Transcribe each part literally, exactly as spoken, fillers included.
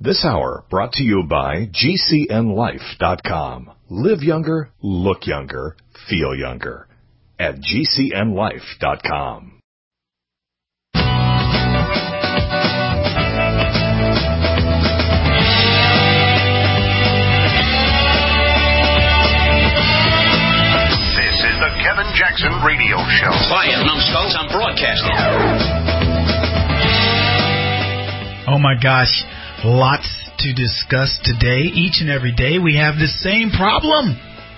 This hour brought to you by G C N life dot com. Live younger, look younger, feel younger at G C N life dot com. This is the Kevin Jackson Radio Show. Quiet, numbskulls, I'm broadcasting. Oh my gosh. Lots to discuss today. Each and every day we have the same problem.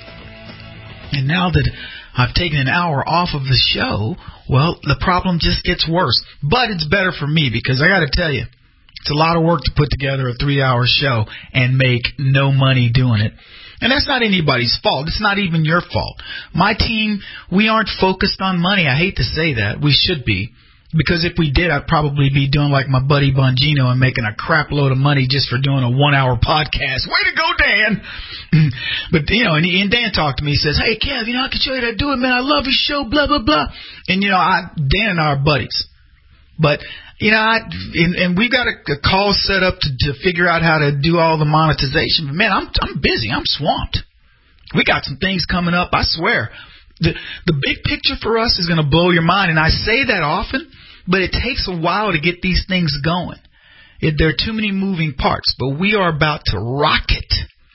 And now that I've taken an hour off of the show, well, the problem just gets worse. But it's better for me because I got to tell you, it's a lot of work to put together a three-hour show and make no money doing it. And that's not anybody's fault. It's not even your fault. My team, we aren't focused on money. I hate to say that. We should be. Because if we did, I'd probably be doing like my buddy Bongino and making a crap load of money just for doing a one-hour podcast. Way to go, Dan! But, you know, and, he, and Dan talked to me. He says, hey, Kev, you know, I can show you how to do it, man. I love your show, blah, blah, blah. And, you know, I, Dan and I are buddies. But, you know, I, and, and we got a, a call set up to, to figure out how to do all the monetization. But, man, I'm, I'm busy. I'm swamped. We got some things coming up, I swear. The the big picture for us is going to blow your mind, and I say that often, but it takes a while to get these things going. It, there are too many moving parts, but we are about to rock it,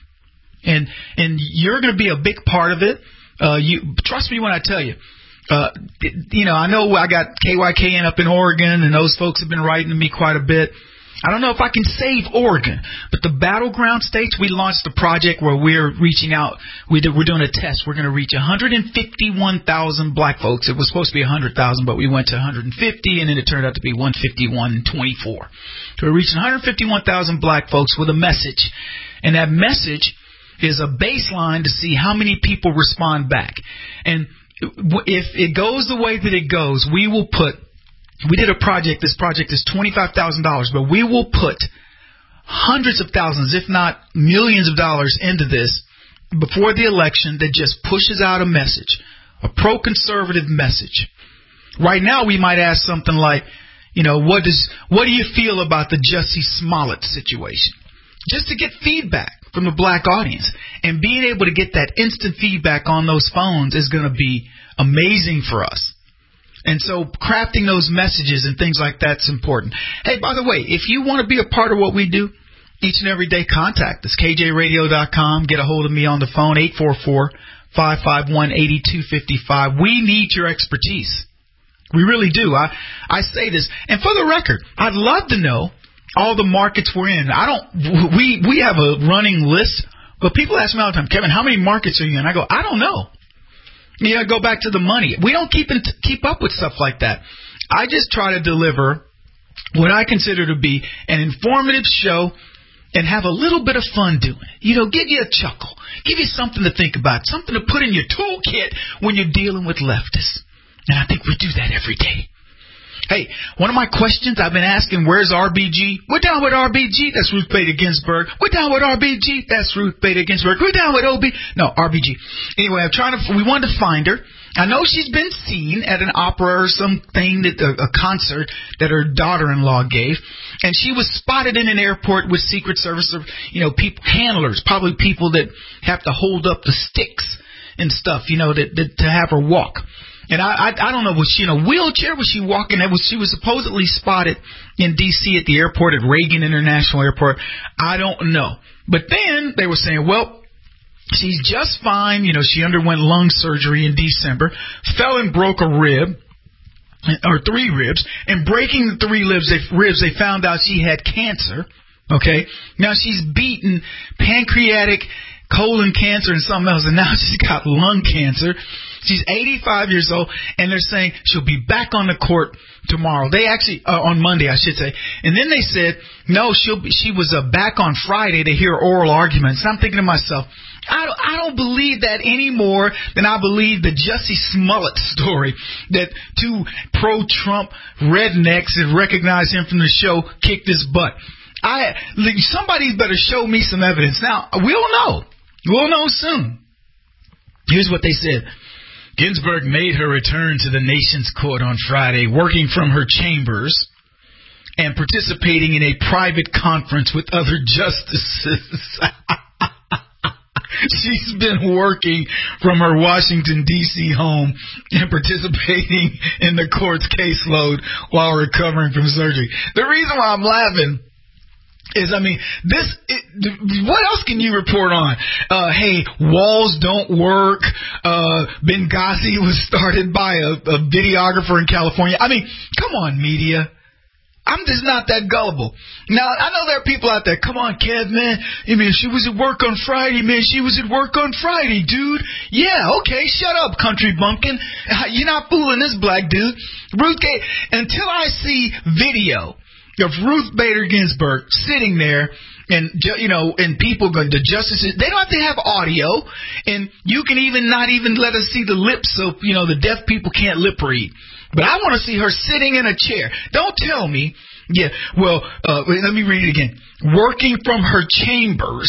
and and you're going to be a big part of it. Uh, you trust me when I tell you. Uh, you know, I know I got K Y K N up in Oregon, and those folks have been writing to me quite a bit. I don't know if I can save Oregon, but the battleground states, we launched a project where we're reaching out. We did, we're doing a test. We're going to reach one hundred fifty-one thousand black folks. It was supposed to be one hundred thousand, but we went to one hundred fifty, and then it turned out to be one hundred fifty-one twenty-four. So we're reaching one hundred fifty-one thousand black folks with a message, and that message is a baseline to see how many people respond back. And if it goes the way that it goes, we will put We did a project. This project is twenty-five thousand dollars, but we will put hundreds of thousands, if not millions of dollars into this before the election that just pushes out a message, a pro-conservative message. Right now, we might ask something like, you know, what does what do you feel about the Jussie Smollett situation? Just to get feedback from the black audience. And being able to get that instant feedback on those phones is going to be amazing for us. And so crafting those messages and things like that's important. Hey, by the way, if you want to be a part of what we do each and every day, contact us, K J radio dot com. Get a hold of me on the phone, eight four four, five five one, eight two five five. We need your expertise. We really do. I, I say this. And for the record, I'd love to know all the markets we're in. I don't, we, we have a running list, but people ask me all the time, Kevin, how many markets are you in? I go, I don't know. You know, go back to the money. We don't keep in t- keep up with stuff like that. I just try to deliver what I consider to be an informative show and have a little bit of fun doing it. You know, give you a chuckle, give you something to think about, something to put in your toolkit when you're dealing with leftists. And I think we do that every day. Hey, one of my questions I've been asking, where's R B G? We're down with R B G. That's Ruth Bader Ginsburg. We're down with R B G. That's Ruth Bader Ginsburg. We're down with O B. No, R B G. Anyway, I'm trying to. We wanted to find her. I know she's been seen at an opera or something, that a, a concert that her daughter-in-law gave, and she was spotted in an airport with Secret Service, or you know, people, handlers, probably people that have to hold up the sticks and stuff, you know, that, that to have her walk. And I, I I don't know, was she in a wheelchair? Was she walking? It was, she was supposedly spotted in D C at the airport, at Reagan International Airport. I don't know. But then they were saying, well, she's just fine. You know, she underwent lung surgery in December, fell and broke a rib, or three ribs, and breaking the three ribs, they, ribs, they found out she had cancer. Okay? Now she's beaten pancreatic, colon cancer, and something else, and now she's got lung cancer. She's eighty-five years old, and they're saying she'll be back on the court tomorrow. They actually, uh, on Monday, I should say. And then they said, no, she'll be, she was uh, back on Friday to hear oral arguments. And I'm thinking to myself, I don't, I don't believe that any more than I believe the Jussie Smollett story, that two pro-Trump rednecks that recognize him from the show kicked his butt. I somebody better show me some evidence. Now, we'll know. We'll know soon. Here's what they said. Ginsburg made her return to the nation's court on Friday, working from her chambers. and participating in a private conference with other justices. She's been working from her Washington, D C home and participating in the court's caseload while recovering from surgery. The reason why I'm laughing is, I mean, this, it, what else can you report on? Uh, hey, walls don't work. Uh, Benghazi was started by a, a videographer in California. I mean, come on, media. I'm just not that gullible. Now, I know there are people out there, come on, Kev, man. I mean, she was at work on Friday, man. She was at work on Friday, dude. Yeah, okay, shut up, country bumpkin. You're not fooling this black dude. Ruth Gator, until I see video of Ruth Bader Ginsburg sitting there, and, you know, and people going, the justices, they don't have to have audio, and you can even not even let us see the lips so, you know, the deaf people can't lip read. But I want to see her sitting in a chair. Don't tell me, yeah, well, uh, let me read it again. Working from her chambers.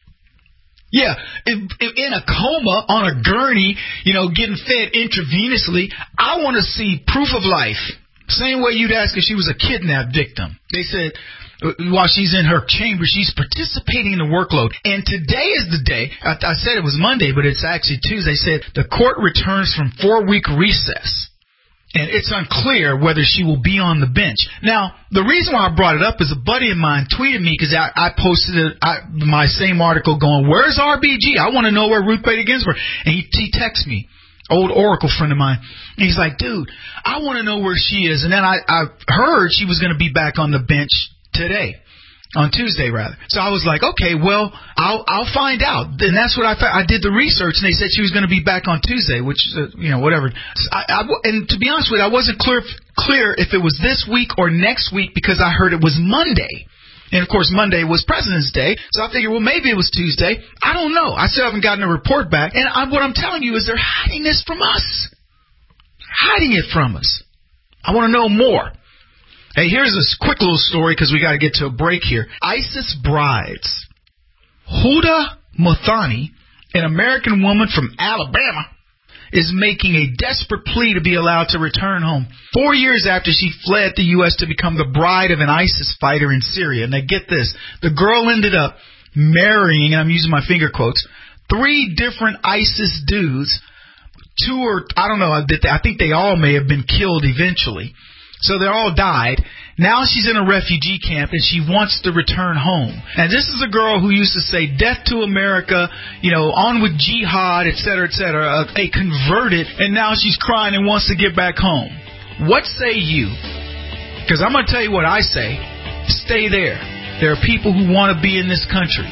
Yeah, in, in a coma, on a gurney, you know, getting fed intravenously. I want to see proof of life. Same way you'd ask if she was a kidnapped victim. They said, while she's in her chamber, she's participating in the workload. And today is the day, I, I said it was Monday, but it's actually Tuesday, said the court returns from four-week recess. And it's unclear whether she will be on the bench. Now, the reason why I brought it up is a buddy of mine tweeted me because I, I posted it, I, my same article going, where's R B G? I want to know where Ruth Bader Ginsburg. And he, he texted me, old Oracle friend of mine. And he's like, dude, I want to know where she is. And then I, I heard she was going to be back on the bench today. On Tuesday, rather. So I was like, okay, well, I'll I'll find out. And that's what I found. I did the research, and they said she was going to be back on Tuesday, which, uh, you know, whatever. I, I, and to be honest with you, I wasn't clear clear if it was this week or next week because I heard it was Monday. And, of course, Monday was President's Day, so I figured, well, maybe it was Tuesday. I don't know. I still haven't gotten a report back. And I, what I'm telling you is they're hiding this from us. Hiding it from us. I want to know more. Hey, here's this quick little story because we got to get to a break here. ISIS brides Huda Mothani, an American woman from Alabama, is making a desperate plea to be allowed to return home four years after she fled the U S to become the bride of an ISIS fighter in Syria. Now, get this. The girl ended up marrying, and I'm using my finger quotes, three different ISIS dudes. Two or, I don't know, I think they all may have been killed eventually. So they all died. Now she's in a refugee camp, and she wants to return home. And this is a girl who used to say, death to America, you know, on with jihad, et cetera, et cetera, a, a converted, and now she's crying and wants to get back home. What say you? Because I'm going to tell you what I say. Stay there. There are people who want to be in this country.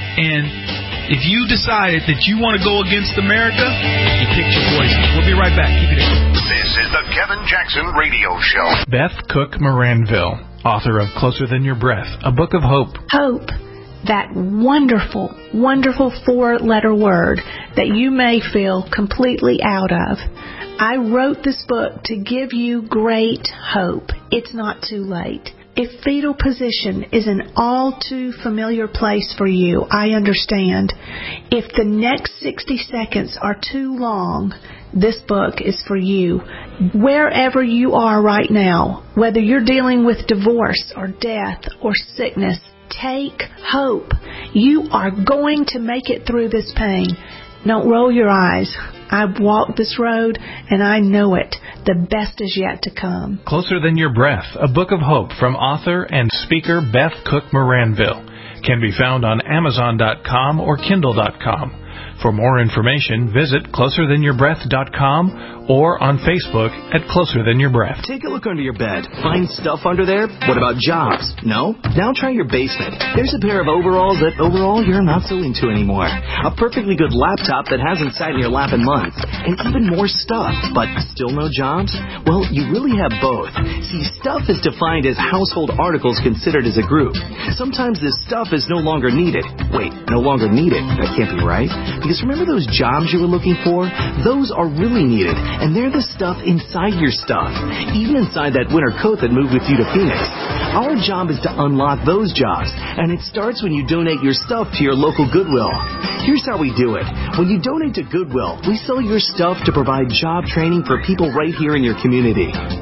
And if you decided that you want to go against America, you picked your poison. We'll be right back. Keep it in. This is the Kevin Jackson Radio Show. Beth Cook Moranville, author of Closer Than Your Breath, a book of hope. Hope, that wonderful, wonderful four-letter word that you may feel completely out of. I wrote this book to give you great hope. It's not too late. If fetal position is an all too familiar place for you, I understand. If the next sixty seconds are too long, this book is for you. Wherever you are right now, whether you're dealing with divorce or death or sickness, take hope. You are going to make it through this pain. Don't roll your eyes. I've walked this road, and I know it. The best is yet to come. Closer Than Your Breath, a book of hope from author and speaker Beth Cook Moranville, can be found on Amazon dot com or Kindle dot com. For more information, visit closer than your breath dot com or on Facebook at Closer Than Your Breath. Take a look under your bed. Find stuff under there? What about jobs? No? Now try your basement. There's a pair of overalls that overall you're not so into anymore. A perfectly good laptop that hasn't sat in your lap in months. And even more stuff. But still no jobs? Well, you really have both. See, stuff is defined as household articles considered as a group. Sometimes this stuff is no longer needed. Wait, no longer needed? That can't be right. Because remember those jobs you were looking for? Those are really needed. And they're the stuff inside your stuff, even inside that winter coat that moved with you to Phoenix. Our job is to unlock those jobs, and it starts when you donate your stuff to your local Goodwill. Here's how we do it. When you donate to Goodwill, we sell your stuff to provide job training for people right here in your community.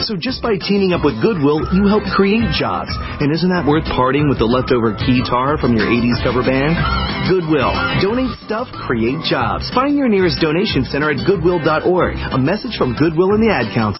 So just by teaming up with Goodwill, you help create jobs. And isn't that worth parting with the leftover guitar from your eighties cover band? Goodwill. Donate stuff, create jobs. Find your nearest donation center at goodwill dot org. A message from Goodwill and the Ad Council.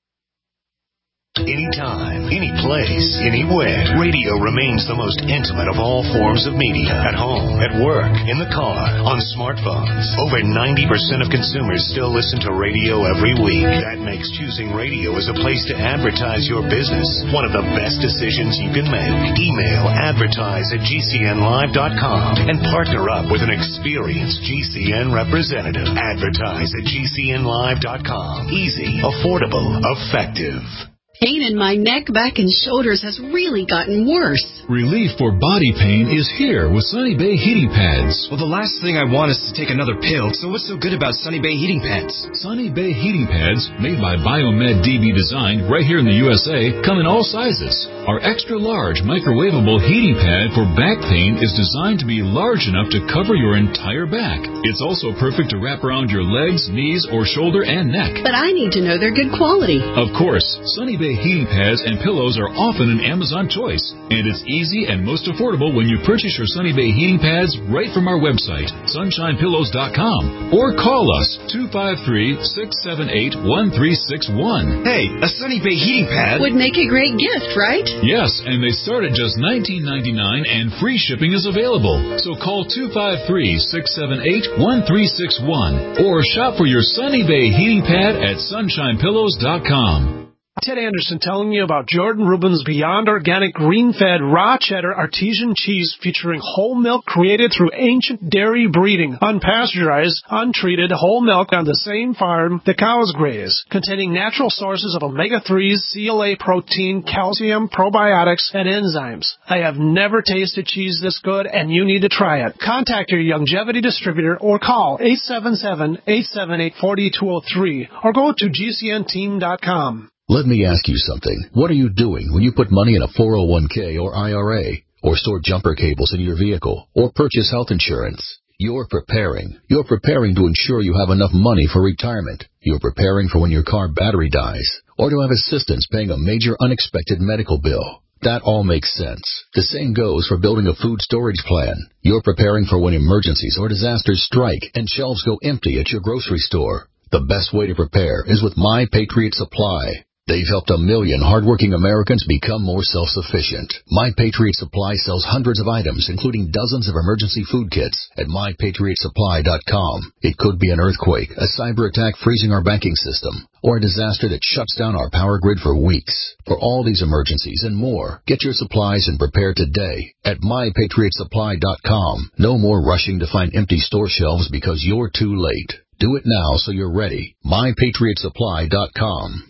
Anytime, any place, anywhere. Radio remains the most intimate of all forms of media. At home, at work, in the car, on smartphones. Over ninety percent of consumers still listen to radio every week. That makes choosing radio as a place to advertise your business one of the best decisions you can make. Email advertise at G C N live dot com and partner up with an experienced G C N representative. Advertise at G C N live dot com. Easy, affordable, effective. Pain in my neck, back, and shoulders has really gotten worse. Relief for body pain is here with Sunny Bay heating pads. Well, the last thing I want is to take another pill, so what's so good about Sunny Bay heating pads? Sunny Bay heating pads, made by Biomed D B Design right here in the U S A, come in all sizes. Our extra large microwavable heating pad for back pain is designed to be large enough to cover your entire back. It's also perfect to wrap around your legs, knees, or shoulder and neck. But I need to know they're good quality. Of course, Sunny Bay heating pads and pillows are often an Amazon choice, and it's easy and most affordable when you purchase your Sunny Bay heating pads right from our website, sunshine pillows dot com, or call us two five three, six seven eight, one three six one. Hey, a Sunny Bay heating pad would make a great gift, right? Yes, and they start at just nineteen ninety-nine dollars and free shipping is available. So call two five three, six seven eight, one three six one or shop for your Sunny Bay heating pad at sunshine pillows dot com. Ted Anderson telling you about Jordan Rubin's Beyond Organic Green-Fed Raw Cheddar Artesian Cheese featuring whole milk created through ancient dairy breeding, unpasteurized, untreated whole milk on the same farm the cows graze, containing natural sources of omega threes, C L A protein, calcium, probiotics, and enzymes. I have never tasted cheese this good, and you need to try it. Contact your Longevity distributor or call eight seven seven, eight seven eight, four two zero three or go to G C N team dot com. Let me ask you something. What are you doing when you put money in a four oh one k or I R A, or store jumper cables in your vehicle, or purchase health insurance? You're preparing. You're preparing to ensure you have enough money for retirement. You're preparing for when your car battery dies, or to have assistance paying a major unexpected medical bill. That all makes sense. The same goes for building a food storage plan. You're preparing for when emergencies or disasters strike and shelves go empty at your grocery store. The best way to prepare is with My Patriot Supply. They've helped a million hardworking Americans become more self-sufficient. My Patriot Supply sells hundreds of items, including dozens of emergency food kits at my patriot supply dot com. It could be an earthquake, a cyber attack freezing our banking system, or a disaster that shuts down our power grid for weeks. For all these emergencies and more, get your supplies and prepare today at my patriot supply dot com. No more rushing to find empty store shelves because you're too late. Do it now so you're ready. my patriot supply dot com.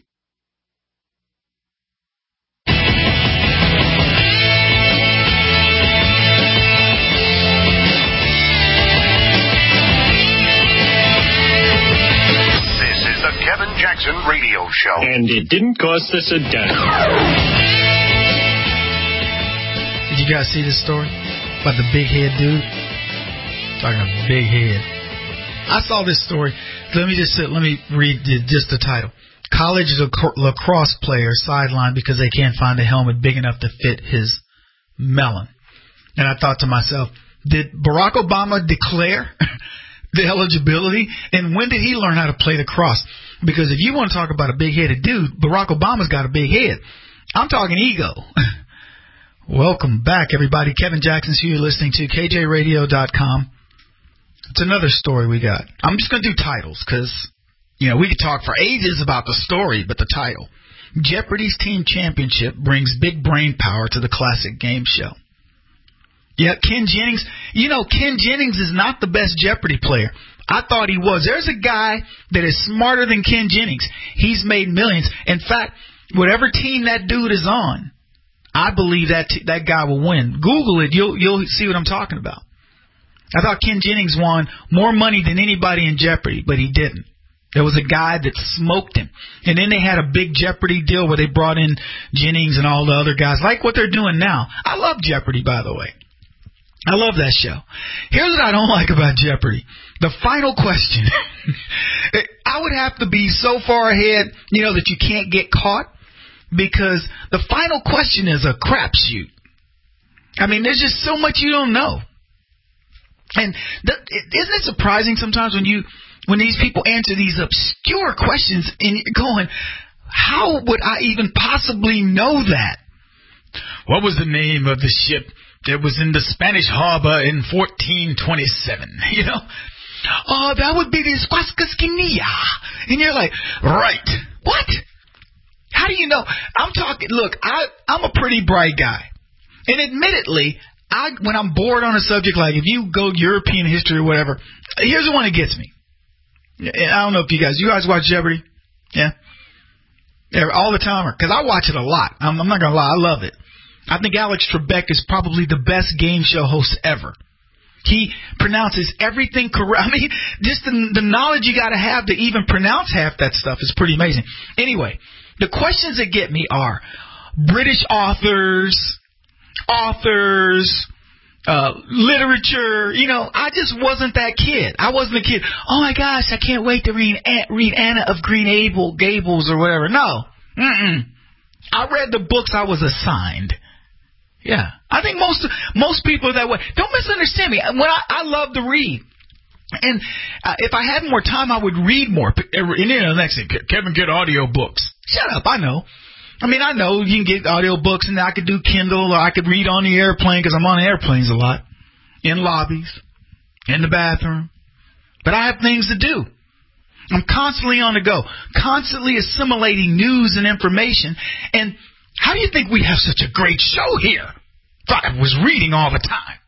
Kevin Jackson Radio Show. And it didn't cost us a dime. Did you guys see this story about the big head dude? Talking about big head. I saw this story. Let me just let me read the, just the title. College lacrosse player sidelined because they can't find a helmet big enough to fit his melon. And I thought to myself, did Barack Obama declare the eligibility? And when did he learn how to play lacrosse? Because if you want to talk about a big-headed dude, Barack Obama's got a big head. I'm talking ego. Welcome back, everybody. Kevin Jackson's here. You're listening to K J radio dot com. It's another story we got. I'm just going to do titles because, you know, we could talk for ages about the story, but the title. Jeopardy's Team Championship brings big brain power to the classic game show. Yeah, Ken Jennings. You know, Ken Jennings is not the best Jeopardy player. I thought he was. There's a guy that is smarter than Ken Jennings. He's made millions. In fact, whatever team that dude is on, I believe that t- that guy will win. Google it. You'll you'll see what I'm talking about. I thought Ken Jennings won more money than anybody in Jeopardy, but he didn't. There was a guy that smoked him. And then they had a big Jeopardy deal where they brought in Jennings and all the other guys, like what they're doing now. I love Jeopardy, by the way. I love that show. Here's what I don't like about Jeopardy. The final question. I would have to be so far ahead, you know, that you can't get caught. because the final question is a crapshoot. I mean, there's just so much you don't know. And the, isn't it surprising sometimes when you when these people answer these obscure questions and you're going, how would I even possibly know that? What was the name of the ship that was in the Spanish harbor in fourteen twenty-seven? You know? Oh, that would be the Squascasquinia. And you're like, right. What? How do you know? I'm talking, look, I, I'm a pretty bright guy. And admittedly, I, when I'm bored on a subject, like if you go European history or whatever, here's the one that gets me. I don't know if you guys, you guys watch Jeopardy? Yeah? Yeah, all the time, because I watch it a lot. I'm, I'm not going to lie, I love it. I think Alex Trebek is probably the best game show host ever. He pronounces everything correct. I mean, just the, the knowledge you got to have to even pronounce half that stuff is pretty amazing. Anyway, the questions that get me are British authors, authors, uh, literature. You know, I just wasn't that kid. I wasn't a kid. Oh my gosh, I can't wait to read read Anna of Green Gables or whatever. No, mm-mm. I read the books I was assigned. Yeah, I think most most people are that way. Don't misunderstand me. When I, I love to read, and uh, if I had more time, I would read more. And you know, next thing, Kevin, get audio books. Shut up, I know. I mean, I know you can get audio books, and I could do Kindle, or I could read on the airplane, because I'm on airplanes a lot, in lobbies, in the bathroom. But I have things to do. I'm constantly on the go, constantly assimilating news and information. And how do you think we have such a great show here? Thought I was reading all the time.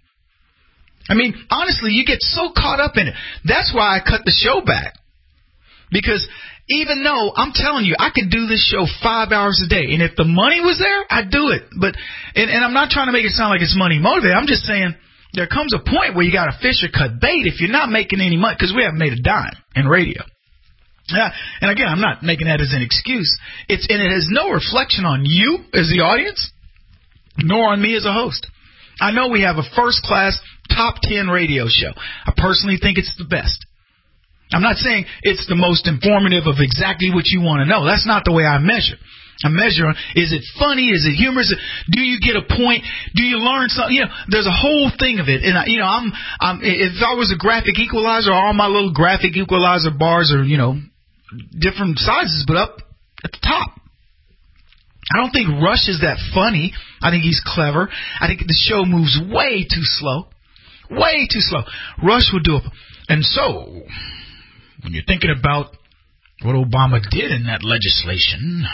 I mean, honestly, you get so caught up in it. That's why I cut the show back. Because even though I'm telling you, I could do this show five hours a day, and if the money was there, I'd do it. But and, and I'm not trying to make it sound like it's money motivated. I'm just saying there comes a point where you got to fish or cut bait if you're not making any money, because we haven't made a dime in radio. Yeah, and again, I'm not making that as an excuse. It's and it has no reflection on you as the audience, nor on me as a host. I know we have a first-class, top ten radio show. I personally think it's the best. I'm not saying it's the most informative of exactly what you want to know. That's not the way I measure. I measure, is it funny? Is it humorous? Do you get a point? Do you learn something? You know, there's a whole thing of it. And, I, you know, I'm, I'm, if I was a graphic equalizer, all my little graphic equalizer bars are, you know, different sizes, but up at the top. I don't think Rush is that funny. I think he's clever. I think the show moves way too slow. Way too slow. Rush would do it. And so, when you're thinking about what Obama did in that legislation,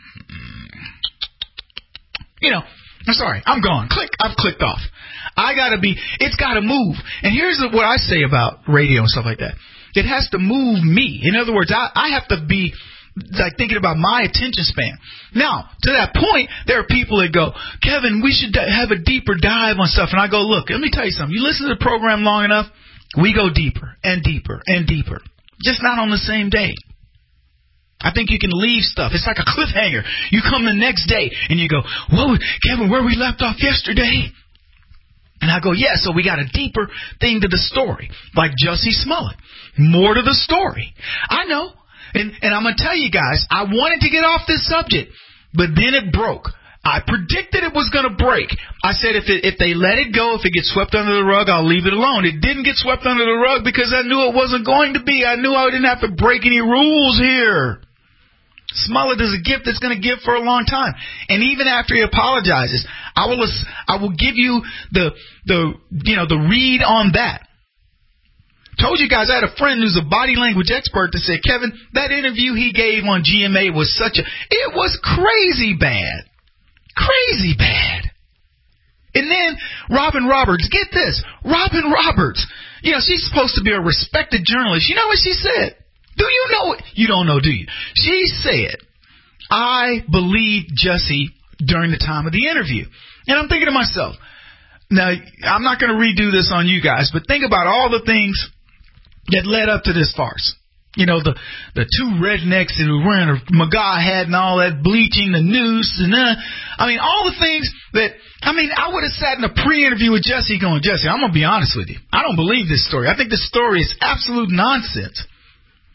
you know, I'm sorry, I'm gone. Click, I've clicked off. I gotta be, it's gotta move. And here's what I say about radio and stuff like that. It has to move me. In other words, I, I have to be like thinking about my attention span. Now, to that point, there are people that go, Kevin, we should have a deeper dive on stuff. And I go, look, let me tell you something. You listen to the program long enough, we go deeper and deeper and deeper. Just not on the same day. I think you can leave stuff. It's like a cliffhanger. You come the next day and you go, whoa, Kevin, where we left off yesterday? And I go, yeah, so we got a deeper thing to the story, like Jussie Smollett. More to the story. I know. And, and I'm going to tell you guys, I wanted to get off this subject, but then it broke. I predicted it was going to break. I said if it, if they let it go, if it gets swept under the rug, I'll leave it alone. It didn't get swept under the rug because I knew it wasn't going to be. I knew I didn't have to break any rules here. Smollett is a gift that's going to give for a long time. And even after he apologizes, I will I will give you the the you know the read on that. Told you guys I had a friend who's a body language expert that said, Kevin, that interview he gave on G M A was such a it was crazy bad. Crazy bad. And then Robin Roberts, get this, Robin Roberts, you know, she's supposed to be a respected journalist. You know what she said? Do you know it? You don't know, do you? She said, I believed Jussie during the time of the interview. And I'm thinking to myself, now, I'm not going to redo this on you guys, but think about all the things that led up to this farce. You know, the the two rednecks that were wearing a McGaw hat and all that, bleaching, the noose, and uh, I mean, all the things that, I mean, I would have sat in a pre-interview with Jussie going, Jussie, I'm going to be honest with you. I don't believe this story. I think this story is absolute nonsense.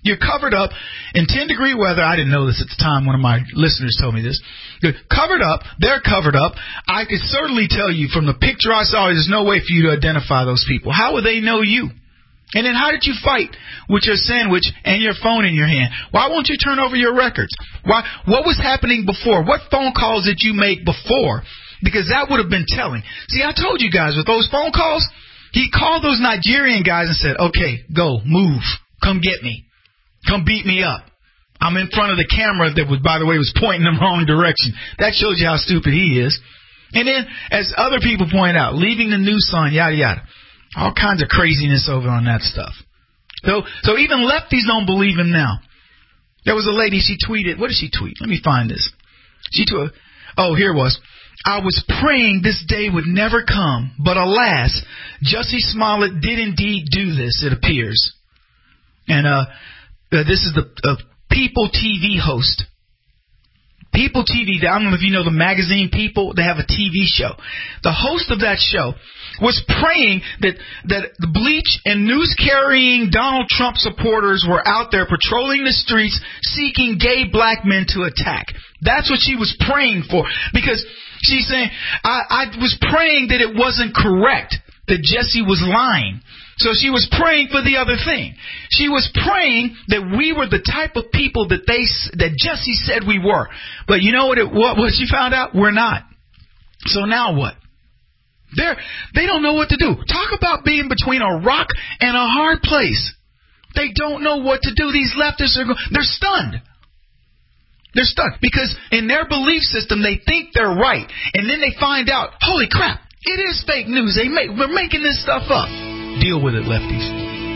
You're covered up in ten-degree weather. I didn't know this at the time. One of my listeners told me this. You're covered up. They're covered up. I could certainly tell you from the picture I saw, there's no way for you to identify those people. How would they know you? And then how did you fight with your sandwich and your phone in your hand? Why won't you turn over your records? Why? What was happening before? What phone calls did you make before? Because that would have been telling. See, I told you guys, with those phone calls, he called those Nigerian guys and said, okay, go, move, come get me. Come beat me up. I'm in front of the camera that, was, by the way, was pointing in the wrong direction. That shows you how stupid he is. And then, as other people point out, leaving the news sign, yada, yada. All kinds of craziness over on that stuff. So, so even lefties don't believe him now. There was a lady, she tweeted, what did she tweet? Let me find this. She tweeted, oh, here it was. I was praying this day would never come, but alas, Jussie Smollett did indeed do this, it appears. And, uh, Uh, this is the uh, People T V host. People T V, I don't know if you know the magazine People, they have a T V show. The host of that show was praying that, that the bleach and news-carrying Donald Trump supporters were out there patrolling the streets seeking gay black men to attack. That's what she was praying for. Because she's saying, I, I was praying that it wasn't correct, that Jussie was lying. So she was praying for the other thing. She was praying that we were the type of people that they that Jussie said we were. But you know what? It, what, what she found out? We're not. So now what? They're they don't know what to do. Talk about being between a rock and a hard place. They don't know what to do. These leftists are they're stunned. They're stunned because in their belief system they think they're right, and then they find out, holy crap, it is fake news. They make we're making this stuff up. Deal with it, lefties.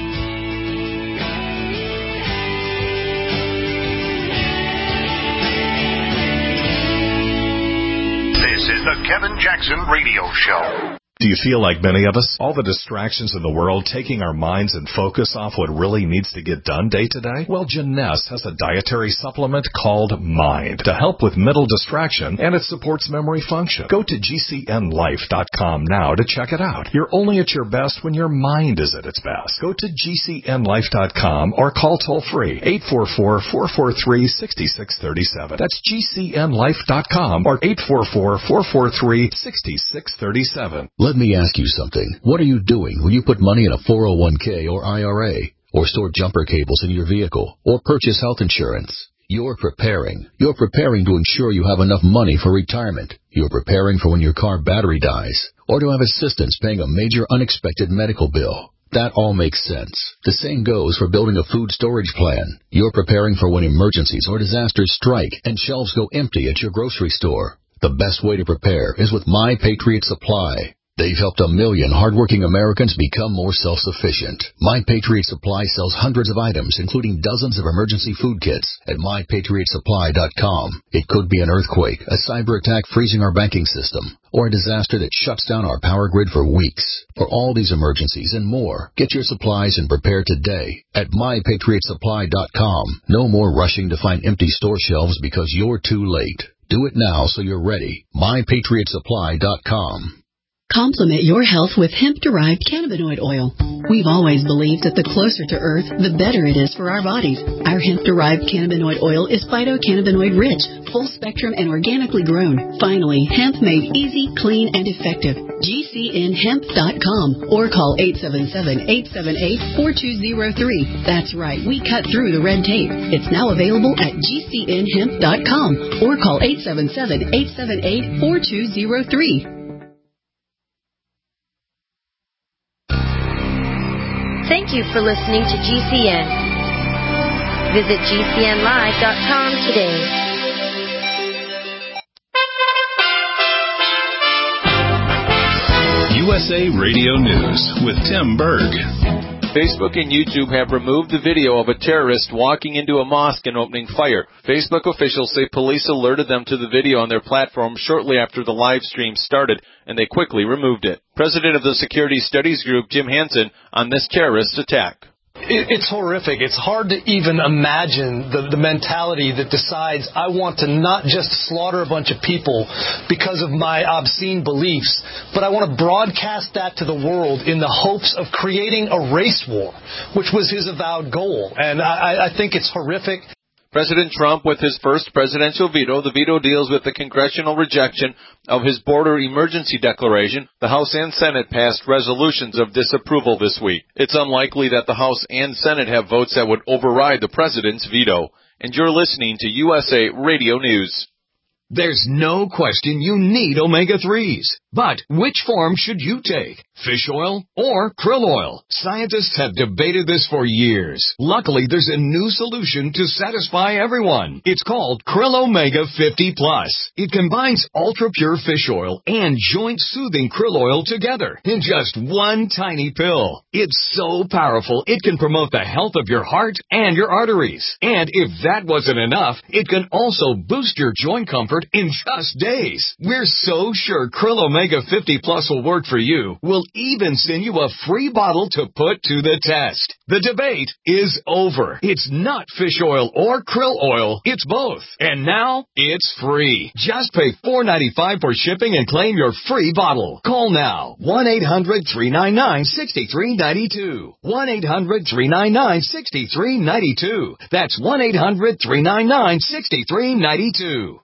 This is the Kevin Jackson Radio Show. Do you feel like many of us? All the distractions in the world taking our minds and focus off what really needs to get done day to day? Well, Jeunesse has a dietary supplement called Mind to help with mental distraction, and it supports memory function. Go to G C N life dot com now to check it out. You're only at your best when your mind is at its best. Go to G C N life dot com or call toll-free eight four four, four four three, six six three seven. That's G C N life dot com or eight four four, four four three, six six three seven. Let me ask you something. What are you doing when you put money in a four oh one k or I R A, or store jumper cables in your vehicle, or purchase health insurance? You're preparing. You're preparing to ensure you have enough money for retirement. You're preparing for when your car battery dies, or to have assistance paying a major unexpected medical bill. That all makes sense. The same goes for building a food storage plan. You're preparing for when emergencies or disasters strike and shelves go empty at your grocery store. The best way to prepare is with My Patriot Supply. They've helped a million hardworking Americans become more self-sufficient. My Patriot Supply sells hundreds of items, including dozens of emergency food kits at my patriot supply dot com. It could be an earthquake, a cyber attack freezing our banking system, or a disaster that shuts down our power grid for weeks. For all these emergencies and more, get your supplies and prepare today at my patriot supply dot com. No more rushing to find empty store shelves because you're too late. Do it now so you're ready. my patriot supply dot com. Complement your health with hemp-derived cannabinoid oil. We've always believed that the closer to Earth, the better it is for our bodies. Our hemp-derived cannabinoid oil is phytocannabinoid-rich, full-spectrum, and organically grown. Finally, hemp made easy, clean, and effective. G C N hemp dot com or call eight seven seven, eight seven eight, four two zero three. That's right, we cut through the red tape. It's now available at G C N hemp dot com or call eight seven seven, eight seven eight, four two zero three. Thank you for listening to G C N. Visit G C N live dot com today. U S A Radio News with Tim Berg. Facebook and YouTube have removed the video of a terrorist walking into a mosque and opening fire. Facebook officials say police alerted them to the video on their platform shortly after the live stream started, and they quickly removed it. President of the Security Studies Group, Jim Hansen, on this terrorist attack. it, it's horrific. It's hard to even imagine the, the mentality that decides I want to not just slaughter a bunch of people because of my obscene beliefs, but I want to broadcast that to the world in the hopes of creating a race war, which was his avowed goal. And I, I think it's horrific. President Trump, with his first presidential veto, the veto deals with the congressional rejection of his border emergency declaration. The House and Senate passed resolutions of disapproval this week. It's unlikely that the House and Senate have votes that would override the president's veto. And you're listening to U S A Radio News. There's no question you need omega threes. But which form should you take? Fish oil or krill oil? Scientists have debated this for years. Luckily, there's a new solution to satisfy everyone. It's called Krill Omega fifty plus. It combines ultra-pure fish oil and joint-soothing krill oil together in just one tiny pill. It's so powerful, it can promote the health of your heart and your arteries. And if that wasn't enough, it can also boost your joint comfort in just days. We're so sure Krill Omega fifty plus will work for you. We'll even send you a free bottle to put to the test. The debate is over. It's not fish oil or krill oil. It's both. And now it's free. Just pay four dollars and ninety-five cents for shipping and claim your free bottle. Call now. one eight hundred three nine nine six three nine two. one eight hundred three nine nine six three nine two. That's one eight hundred three nine nine six three nine two.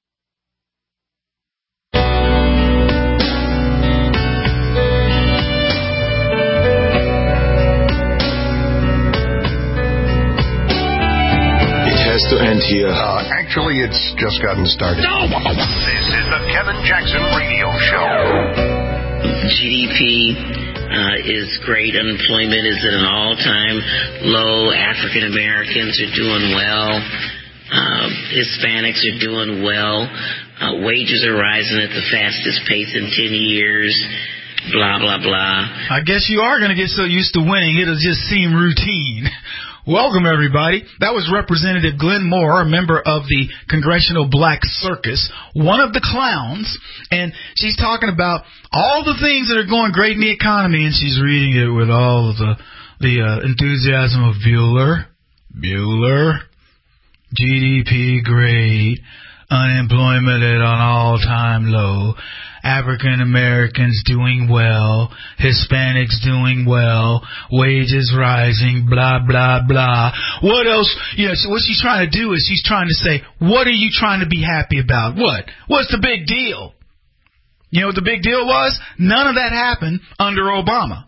To end here. Uh, actually, it's just gotten started. No! This is the Kevin Jackson Radio Show. G D P uh, is great. Unemployment is at an all-time low. African Americans are doing well. Uh, Hispanics are doing well. Uh, wages are rising at the fastest pace in ten years. Blah, blah, blah. I guess you are going to get so used to winning, it'll just seem routine. Welcome, everybody. That was Representative Glenn Moore, a member of the Congressional Black Circus, one of the clowns, and she's talking about all the things that are going great in the economy, and she's reading it with all of the, the uh, enthusiasm of Bueller. Bueller. G D P great. Unemployment at an all-time low. African Americans doing well. Hispanics doing well. Wages rising. Blah, blah, blah. What else? You know, so what she's trying to do is she's trying to say, what are you trying to be happy about? What? What's the big deal? You know what the big deal was? None of that happened under Obama.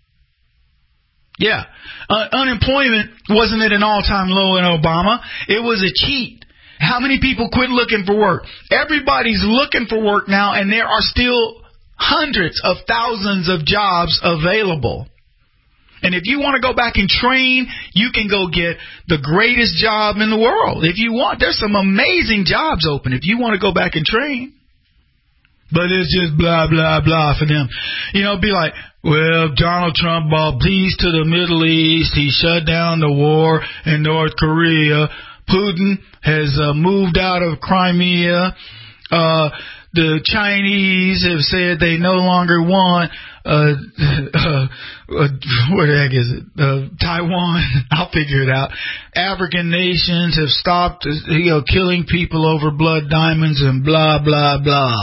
Yeah. Uh, unemployment wasn't at an all-time low in Obama. It was a cheat. How many people quit looking for work? Everybody's looking for work now, and there are still hundreds of thousands of jobs available. And if you want to go back and train, you can go get the greatest job in the world. If you want, there's some amazing jobs open if you want to go back and train. But it's just blah, blah, blah for them. You know, be like, well, Donald Trump brought peace to the Middle East. He shut down the war in North Korea. Putin has uh, moved out of Crimea. Uh, the Chinese have said they no longer want, uh, uh, uh, what the heck is it? Uh, Taiwan. I'll figure it out. African nations have stopped, you know, killing people over blood diamonds and blah, blah, blah.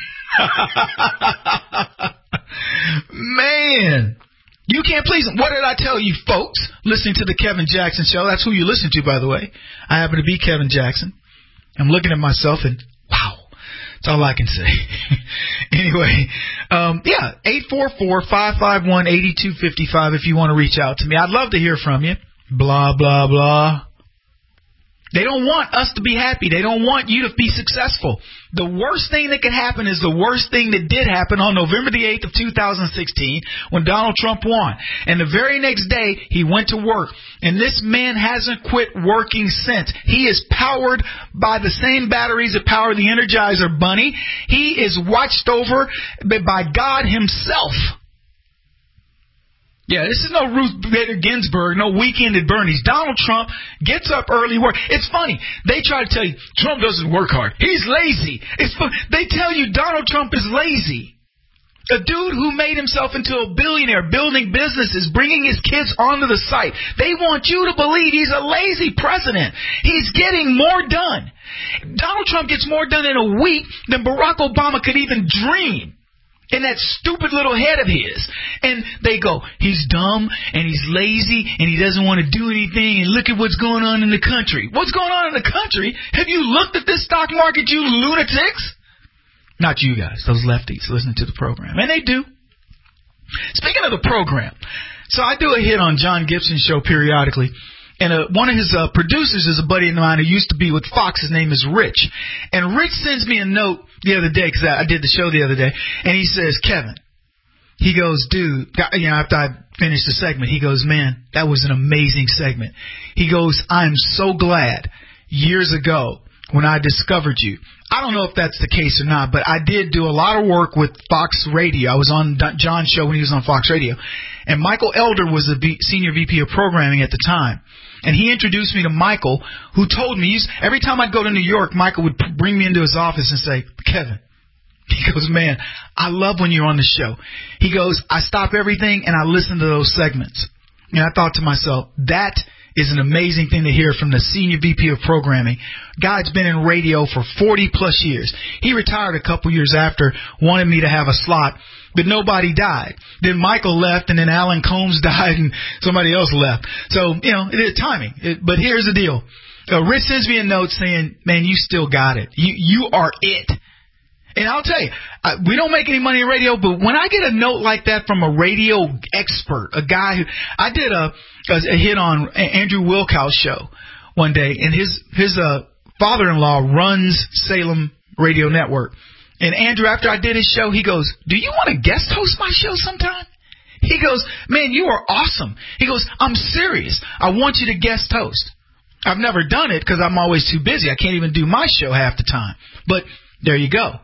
Man. You can't please them. What did I tell you, folks, listening to the Kevin Jackson Show? That's who you listen to, by the way. I happen to be Kevin Jackson. I'm looking at myself and, wow, that's all I can say. Anyway, um, yeah, eight four four, five five one, eight two five five if you want to reach out to me. I'd love to hear from you. Blah, blah, blah. They don't want us to be happy. They don't want you to be successful. The worst thing that could happen is the worst thing that did happen on November the eighth of two thousand sixteen when Donald Trump won. And the very next day, he went to work. And this man hasn't quit working since. He is powered by the same batteries that power the Energizer Bunny. He is watched over by God himself. Yeah, this is no Ruth Bader Ginsburg, no Weekend at Bernie's. Donald Trump gets up early, work. It's funny. They try to tell you, Trump doesn't work hard. He's lazy. It's fun. They tell you Donald Trump is lazy. A dude who made himself into a billionaire building businesses, bringing his kids onto the site. They want you to believe he's a lazy president. He's getting more done. Donald Trump gets more done in a week than Barack Obama could even dream in that stupid little head of his. And they go, he's dumb and he's lazy and he doesn't want to do anything, and look at what's going on in the country. What's going on in the country? Have you looked at this stock market, you lunatics? Not you guys, those lefties listening to the program. And they do. Speaking of the program, so I do a hit on John Gibson's show periodically. And uh, one of his uh, producers is a buddy of mine who used to be with Fox. His name is Rich. And Rich sends me a note the other day, because I, I did the show the other day. And he says, Kevin, he goes, dude, you know, after I finished the segment, he goes, man, that was an amazing segment. He goes, I'm so glad years ago when I discovered you. I don't know if that's the case or not, but I did do a lot of work with Fox Radio. I was on John's show when he was on Fox Radio. And Michael Elder was the v- senior V P of programming at the time. And he introduced me to Michael, who told me, every time I'd go to New York, Michael would bring me into his office and say, Kevin, he goes, man, I love when you're on the show. He goes, I stop everything and I listen to those segments. And I thought to myself, that is an amazing thing to hear from the senior V P of programming. Guy's been in radio for forty plus years. He retired a couple years after, wanted me to have a slot, but nobody died. Then Michael left, and then Alan Combs died, and somebody else left. So, you know, it is timing. It, but here's the deal. Uh, Rich sends me a note saying, man, you still got it. You, you are it. And I'll tell you, I, we don't make any money in radio, but when I get a note like that from a radio expert, a guy who, I did a, a, a hit on Andrew Wilkow's show one day, and his, his, uh, father-in-law runs Salem Radio Network. And Andrew, after I did his show, he goes, do you want to guest host my show sometime? He goes, man, you are awesome. He goes, I'm serious. I want you to guest host. I've never done it because I'm always too busy. I can't even do my show half the time. But there you go.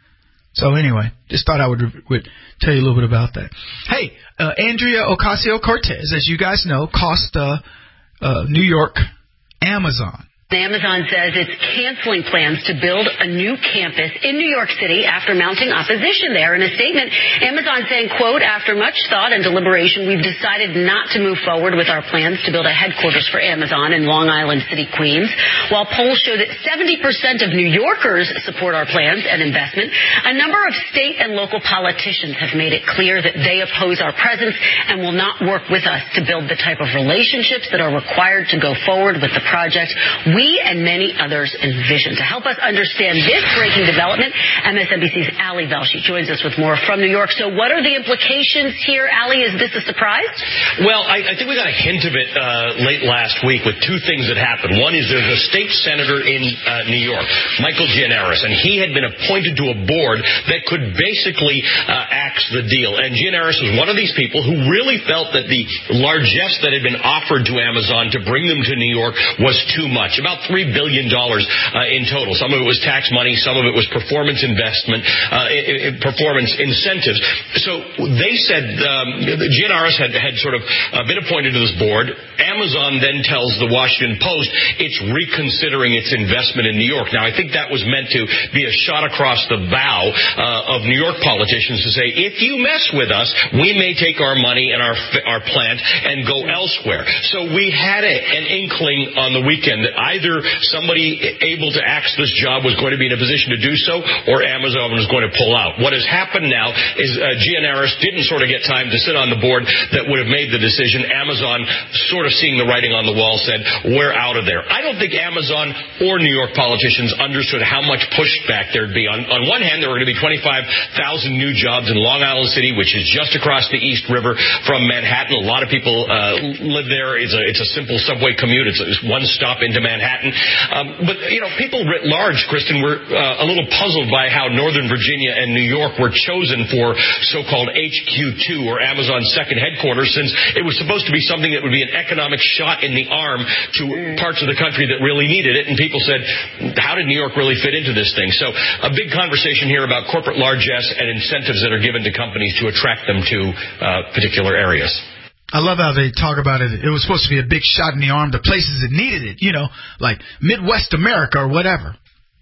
So anyway, just thought I would, would tell you a little bit about that. Hey, uh, Andrea Ocasio-Cortez, as you guys know, cost uh, uh, New York Amazon. Amazon says it's canceling plans to build a new campus in New York City after mounting opposition there. In a statement, Amazon saying, quote, after much thought and deliberation, we've decided not to move forward with our plans to build a headquarters for Amazon in Long Island City, Queens. While polls show that seventy percent of New Yorkers support our plans and investment, a number of state and local politicians have made it clear that they oppose our presence and will not work with us to build the type of relationships that are required to go forward with the project we We and many others envision. To help us understand this breaking development, M S N B C's Ali Velshi joins us with more from New York. So what are the implications here, Ali? Is this a surprise? Well, I, I think we got a hint of it uh, late last week with two things that happened. One is there's a state senator in uh, New York, Michael Gianaris, and he had been appointed to a board that could basically uh, axe the deal. And Gianaris was one of these people who really felt that the largesse that had been offered to Amazon to bring them to New York was too much. About three billion dollars uh, in total. Some of it was tax money. Some of it was performance investment, uh, I- I- performance incentives. So they said um, Gianaris had, had sort of uh, been appointed to this board. Amazon then tells the Washington Post it's reconsidering its investment in New York. Now, I think that was meant to be a shot across the bow uh, of New York politicians to say, if you mess with us, we may take our money and our our plant and go elsewhere. So we had a, an inkling on the weekend that either somebody able to axe this job was going to be in a position to do so, or Amazon was going to pull out. What has happened now is uh, Gianaris didn't sort of get time to sit on the board that would have made the decision. Amazon, sort of seeing the writing on the wall, said, we're out of there. I don't think Amazon or New York politicians understood how much pushback there'd be. On, on one hand, there were going to be twenty-five thousand new jobs in Long Island City, which is just across the East River from Manhattan. A lot of people uh, live there. It's a, it's a simple subway commute. It's, it's one stop into Manhattan. Um, but, you know, people writ large, Kristen, were uh, a little puzzled by how Northern Virginia and New York were chosen for so-called H Q two, or Amazon's second headquarters, since it was supposed to be something that would be an economic shot in the arm to parts of the country that really needed it. And people said, how did New York really fit into this thing? So a big conversation here about corporate largesse and incentives that are given to companies to attract them to uh, particular areas. I love how they talk about it. It was supposed to be a big shot in the arm to places that needed it, you know, like Midwest America or whatever.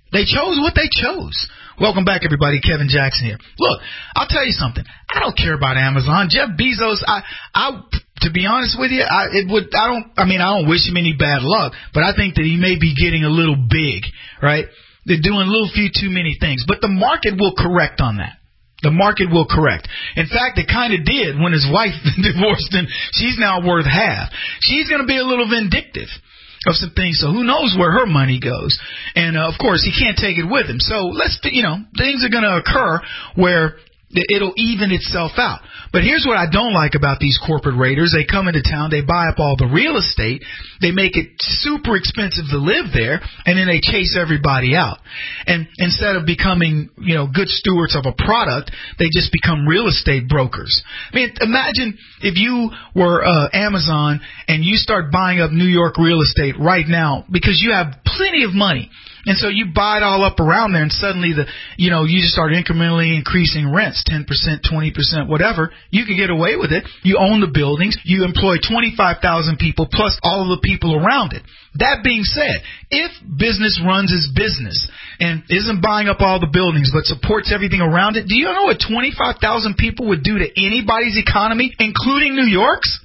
They chose what they chose. Welcome back, everybody. Kevin Jackson here. Look, I'll tell you something. I don't care about Amazon. Jeff Bezos, I, I, to be honest with you, I, it would, I don't, I mean, I don't wish him any bad luck, but I think that he may be getting a little big, right? They're doing a little few too many things, but the market will correct on that. The market will correct. In fact, it kind of did when his wife divorced him. She's now worth half. She's going to be a little vindictive of some things, so who knows where her money goes. And, uh, of course, he can't take it with him. So let's, you know, things are going to occur where it'll even itself out. But here's what I don't like about these corporate raiders. They come into town, they buy up all the real estate, they make it super expensive to live there, and then they chase everybody out. And instead of becoming, you know, good stewards of a product, they just become real estate brokers. I mean, imagine if you were uh, Amazon and you start buying up New York real estate right now because you have plenty of money. And so you buy it all up around there, and suddenly the, you know, you just start incrementally increasing rents, ten percent, twenty percent, whatever. You could get away with it. You own the buildings. You employ twenty-five thousand people plus all of the people around it. That being said, if business runs its business and isn't buying up all the buildings but supports everything around it, do you know what twenty-five thousand people would do to anybody's economy, including New York's?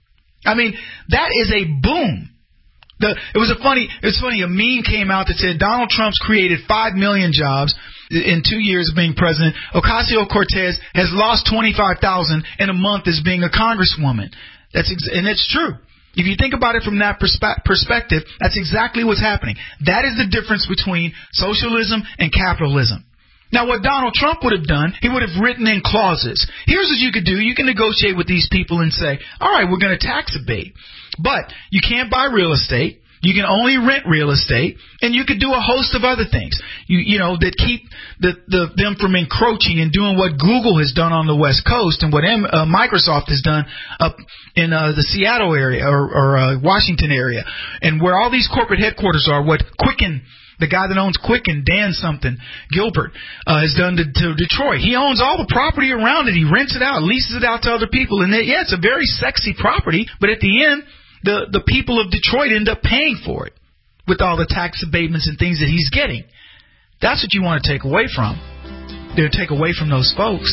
I mean, that is a boom. The, it was a funny, it's funny, a meme came out that said Donald Trump's created five million jobs in two years of being president. Ocasio-Cortez has lost twenty-five thousand in a month as being a congresswoman. That's ex- and it's true. If you think about it from that perspe- perspective, that's exactly what's happening. That is the difference between socialism and capitalism. Now, what Donald Trump would have done, he would have written in clauses. Here's what you could do. You can negotiate with these people and say, all right, we're going to tax abate. But you can't buy real estate. You can only rent real estate, and you could do a host of other things, you, you know, that keep the, the, them from encroaching and doing what Google has done on the West Coast and what M, uh, Microsoft has done up in uh, the Seattle area or, or uh, Washington area, and where all these corporate headquarters are, what Quicken, the guy that owns Quicken, Dan something, Gilbert, uh, has done to, to Detroit. He owns all the property around it. He rents it out, leases it out to other people. And they, yeah, it's a very sexy property, but at the end, the, the people of Detroit end up paying for it with all the tax abatements and things that he's getting. That's what you want to take away from. They're take away from those folks.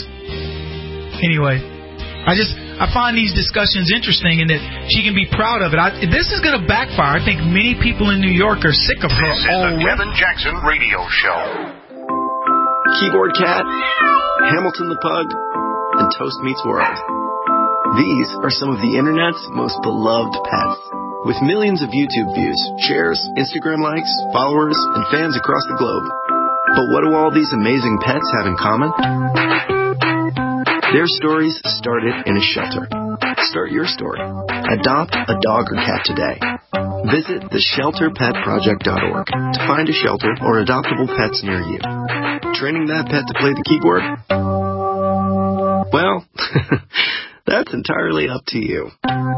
Anyway, I just I find these discussions interesting and that she can be proud of it. I, this is going to backfire. I think many people in New York are sick of her This is already. the Kevin Jackson Radio Show. Keyboard Cat, Hamilton the Pug, and Toast Meets World. These are some of the internet's most beloved pets. With millions of YouTube views, shares, Instagram likes, followers, and fans across the globe. But what do all these amazing pets have in common? Their stories started in a shelter. Start your story. Adopt a dog or cat today. Visit the shelter pet project dot org to find a shelter or adoptable pets near you. Training that pet to play the keyboard? Well, that's entirely up to you.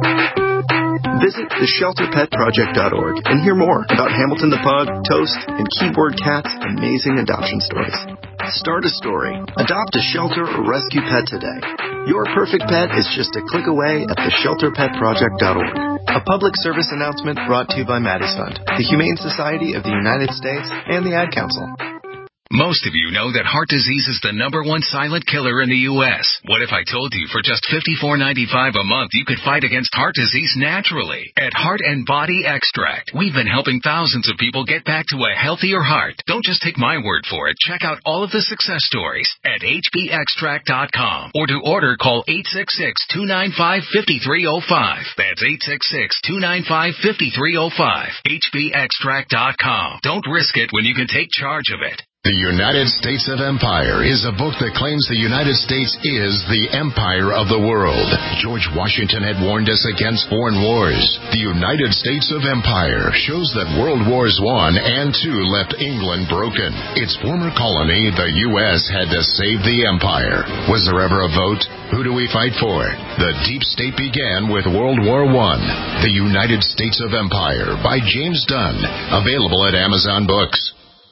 Visit the shelter pet project dot org and hear more about Hamilton the Pug, Toast, and Keyboard Cat's amazing adoption stories. Start a story. Adopt a shelter or rescue pet today. Your perfect pet is just a click away at the shelter pet project dot org. A public service announcement brought to you by Maddie's Fund, the Humane Society of the United States, and the Ad Council. Most of you know that heart disease is the number one silent killer in the U S What if I told you for just fifty-four ninety-five a month you could fight against heart disease naturally? At Heart and Body Extract, we've been helping thousands of people get back to a healthier heart. Don't just take my word for it. Check out all of the success stories at H B extract dot com. Or to order, call eight six six, two nine five, five three zero five. That's eight six six, two nine five, five three zero five. H B extract dot com. Don't risk it when you can take charge of it. The United States of Empire is a book that claims the United States is the empire of the world. George Washington had warned us against foreign wars. The United States of Empire shows that World Wars One and Two left England broken. Its former colony, the U S, had to save the empire. Was there ever a vote? Who do we fight for? The deep state began with World War One. The United States of Empire by James Dunn. Available at Amazon Books.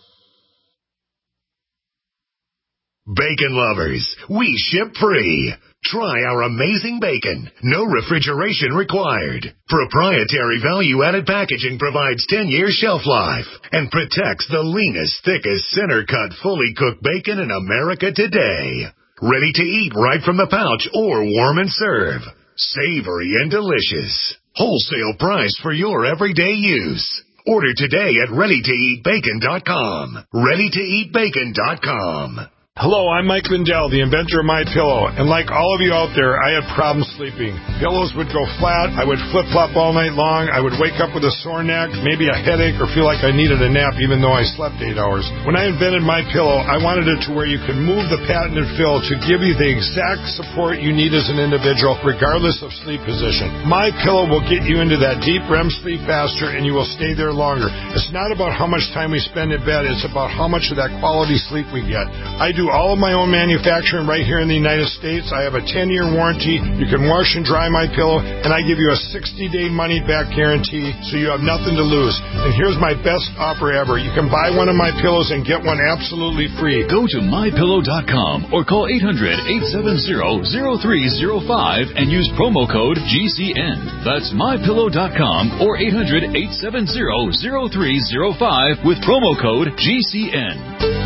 Bacon lovers, we ship free. Try our amazing bacon. No refrigeration required. Proprietary value-added packaging provides ten-year shelf life and protects the leanest, thickest, center-cut, fully cooked bacon in America today. Ready to eat right from the pouch or warm and serve. Savory and delicious. Wholesale price for your everyday use. Order today at ready to eat bacon dot com. ready to eat bacon dot com. Hello, I'm Mike Lindell, the inventor of MyPillow, and like all of you out there, I had problems sleeping. Pillows would go flat, I would flip-flop all night long, I would wake up with a sore neck, maybe a headache, or feel like I needed a nap even though I slept eight hours. When I invented MyPillow, I wanted it to where you could move the patented fill to give you the exact support you need as an individual, regardless of sleep position. MyPillow will get you into that deep R E M sleep faster, and you will stay there longer. It's not about how much time we spend in bed, it's about how much of that quality sleep we get. I do all of my own manufacturing right here in the United States. I have a ten-year warranty. You can wash and dry my pillow, and I give you a sixty-day money-back guarantee, so you have nothing to lose. And here's my best offer ever. You can buy one of my pillows and get one absolutely free. Go to my pillow dot com or call eight hundred, eight seven zero, zero three zero five and use promo code G C N. That's my pillow dot com or eight hundred, eight seven zero, zero three zero five with promo code G C N.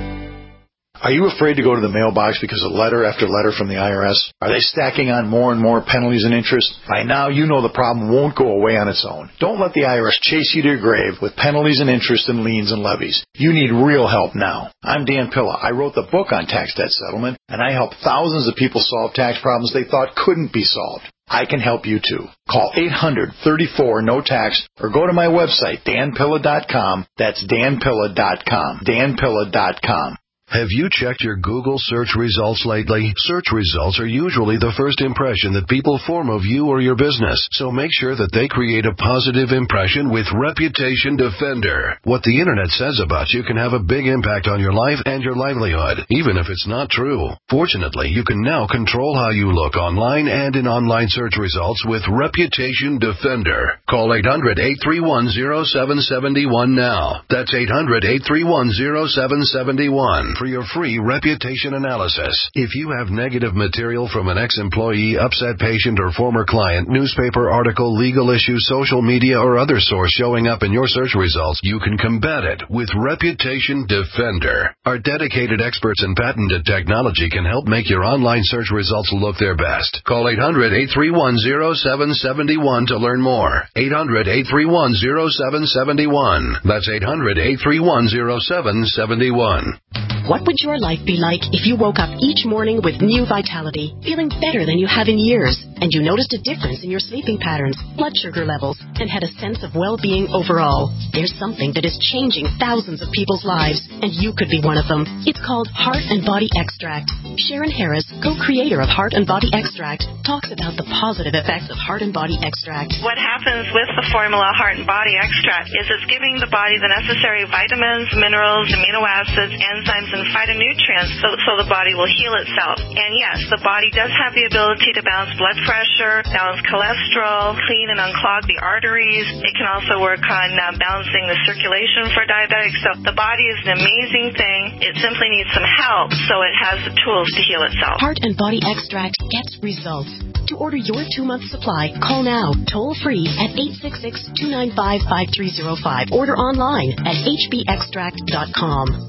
Are you afraid to go to the mailbox because of letter after letter from the I R S? Are they stacking on more and more penalties and interest? By now, you know the problem won't go away on its own. Don't let the I R S chase you to your grave with penalties and interest and liens and levies. You need real help now. I'm Dan Pilla. I wrote the book on tax debt settlement, and I help thousands of people solve tax problems they thought couldn't be solved. I can help you too. Call eight hundred, thirty-four, no tax or go to my website, dan pilla dot com. That's dan pilla dot com. dan pilla dot com. Have you checked your Google search results lately? Search results are usually the first impression that people form of you or your business, so make sure that they create a positive impression with Reputation Defender. What the internet says about you can have a big impact on your life and your livelihood, even if it's not true. Fortunately, you can now control how you look online and in online search results with Reputation Defender. Call eight hundred, eight three one, zero seven seven one now. That's eight hundred, eight three one, zero seven seven one. For your free reputation analysis. If you have negative material from an ex-employee, upset patient, or former client, newspaper article, legal issue, social media, or other source showing up in your search results, you can combat it with Reputation Defender. Our dedicated experts in patented technology can help make your online search results look their best. Call eight hundred, eight three one, zero seven seven one to learn more. eight hundred, eight three one, zero seven seven one. That's eight hundred, eight three one, zero seven seven one. What would your life be like if you woke up each morning with new vitality, feeling better than you have in years, and you noticed a difference in your sleeping patterns, blood sugar levels, and had a sense of well-being overall? There's something that is changing thousands of people's lives, and you could be one of them. It's called Heart and Body Extract. Sharon Harris, co-creator of Heart and Body Extract, talks about the positive effects of Heart and Body Extract. What happens with the formula Heart and Body Extract is it's giving the body the necessary vitamins, minerals, amino acids, enzymes, and phytonutrients so, so the body will heal itself. And yes, the body does have the ability to balance blood pressure, balance cholesterol, clean and unclog the arteries. It can also work on uh, balancing the circulation for diabetics. So the body is an amazing thing. It simply needs some help so it has the tools to heal itself. Heart and Body Extract gets results. To order your two-month supply, call now, toll-free at eight six six, two nine five, five three zero five. Order online at h b extract dot com.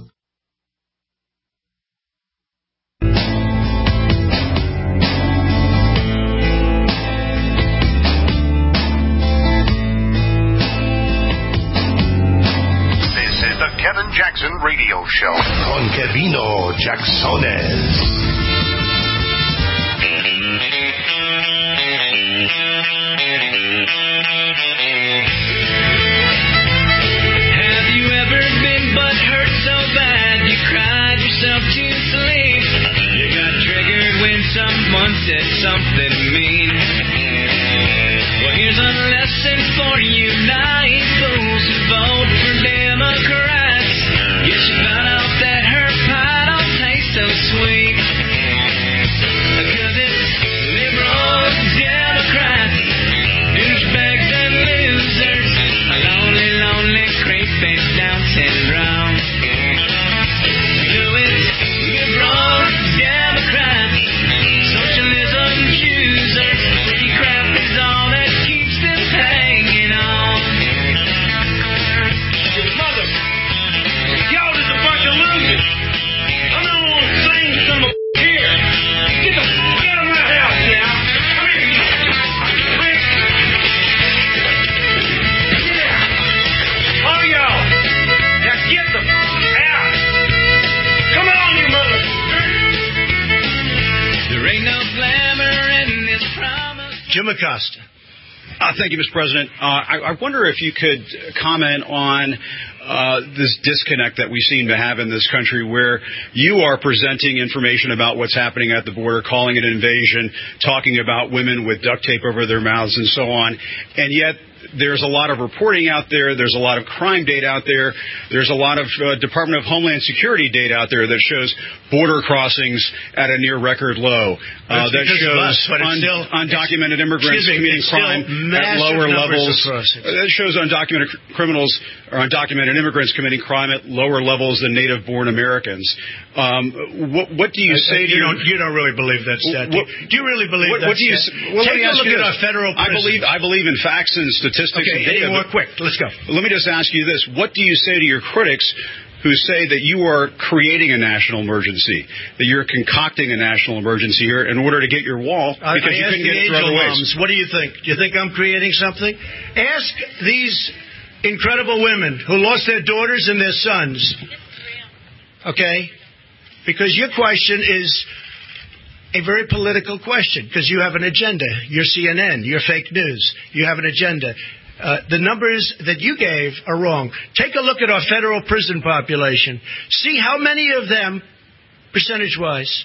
Kevin Jackson Radio Show. Con Kevino Jacksones. Have you ever been butthurt so bad you cried yourself to sleep? You got triggered when someone said something mean. Well, here's a lesson for you nice fools who vote for Democrats. Yes, you found out that her pie don't taste so sweet. Jim Acosta. Uh, thank you, Mister President. Uh, I, I wonder if you could comment on uh, this disconnect that we seem to have in this country where you are presenting information about what's happening at the border, calling it an invasion, talking about women with duct tape over their mouths and so on, and yet there's a lot of reporting out there. There's a lot of crime data out there. There's a lot of uh, Department of Homeland Security data out there that shows border crossings at a near record low. Uh, that shows us, un- still, undocumented immigrants me, committing crime at lower levels. That shows undocumented criminals or undocumented immigrants committing crime at lower levels than native-born Americans. Um, what, what do you I, say I, to you your, don't you don't really believe that stat? What, do you really believe what, that? What do you? Well, Take a look at this. our federal prisons. I believe I believe in facts and statistics. Okay, and data, any more quick? Let's go. Let me just ask you this: what do you say to your critics who say that you are creating a national emergency, that you're concocting a national emergency here in order to get your wall because I, you I couldn't get it through other ways? Moms, what do you think? Do you think I'm creating something? Ask these incredible women who lost their daughters and their sons. Okay? Because your question is a very political question because you have an agenda. You're C N N. You're fake news. You have an agenda. Uh, the numbers that you gave are wrong. Take a look at our federal prison population. See how many of them, percentage-wise,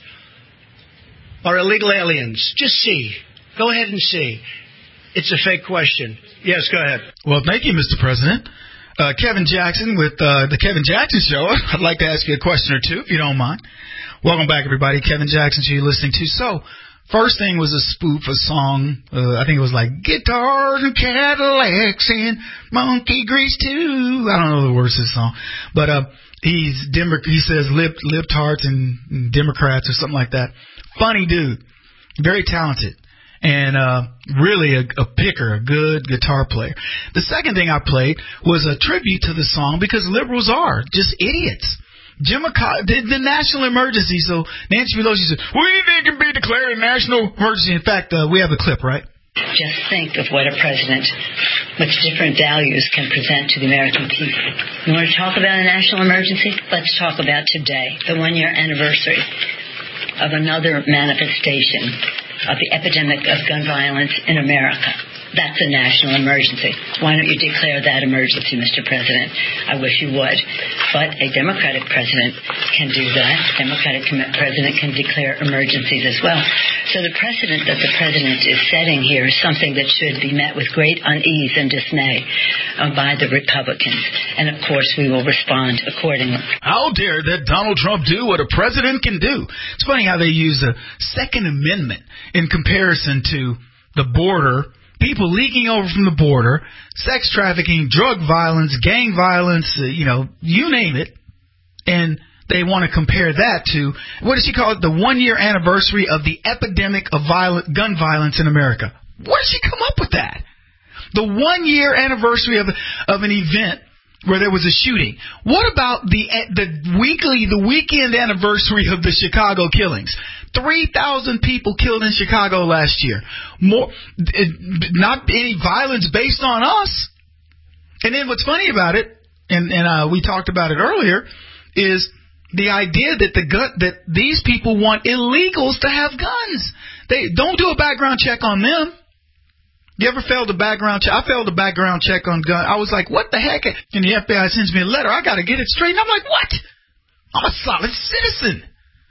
are illegal aliens. Just see. Go ahead and see. It's a fake question. Yes, go ahead. Well, thank you, Mister President. Uh, Kevin Jackson with uh, the Kevin Jackson Show. I'd like to ask you a question or two, if you don't mind. Welcome back, everybody. Kevin Jackson Show you're listening to. So, first thing was a spoof, a song. Uh, I think it was like guitars and Cadillacs and monkey grease too. I don't know the words of the song, but uh, he's Demo- he says lip libtards and Democrats or something like that. Funny dude, very talented, and uh, really a, a picker, a good guitar player. The second thing I played was a tribute to the song because liberals are just idiots. Jim McCall, the, the national emergency. So Nancy Pelosi said, we think it can be declared a national emergency. In fact, uh, we have a clip, right? Just think of what a president with different values can present to the American people. You want to talk about a national emergency? Let's talk about today, the one-year anniversary of another manifestation of the epidemic of gun violence in America. That's a national emergency. Why don't you declare that emergency, Mister President? I wish you would. But a Democratic president can do that. A Democratic president can declare emergencies as well. So the precedent that the president is setting here is something that should be met with great unease and dismay uh, by the Republicans. And, of course, we will respond accordingly. How dare that Donald Trump do what a president can do? It's funny how they use the Second Amendment in comparison to the border. People leaking over from the border, sex trafficking, drug violence, gang violence, uh, you know, you name it. And they want to compare that to, what does she call it, the one-year anniversary of the epidemic of violent, gun violence in America. Where did she come up with that? The one-year anniversary of of an event where there was a shooting. What about the the weekly, the weekend anniversary of the Chicago killings? three thousand people killed in Chicago last year. More, not any violence based on us. And then what's funny about it, and, and uh, we talked about it earlier, is the idea that the gun, that these people want illegals to have guns. They don't do a background check on them. You ever failed a background check? I failed a background check on gun. I was like, what the heck? And the F B I sends me a letter. I got to get it straight. And I'm like, what? I'm a solid citizen.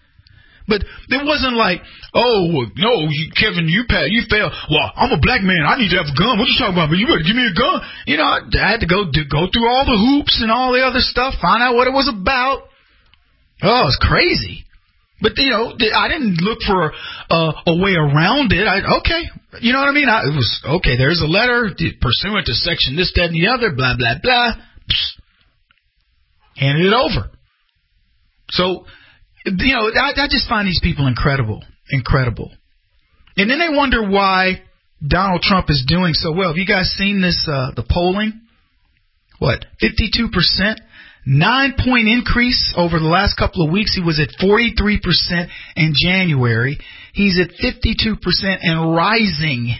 But it wasn't like, oh, no, you, Kevin, you you failed. Well, I'm a black man. I need to have a gun. What you talking about? But you better give me a gun. You know, I, I had to go to go through all the hoops and all the other stuff, find out what it was about. Oh, it's crazy. But, you know, I didn't look for a, a way around it. I, okay. You know what I mean? I, it was, okay, there's a letter pursuant to section this, that, and the other, blah, blah, blah. Psst. Handed it over. So, you know, I, I just find these people incredible, incredible. And then they wonder why Donald Trump is doing so well. Have you guys seen this, uh, the polling? What, fifty-two percent? Nine-point increase over the last couple of weeks. He was at forty-three percent in January. He's at fifty-two percent and rising.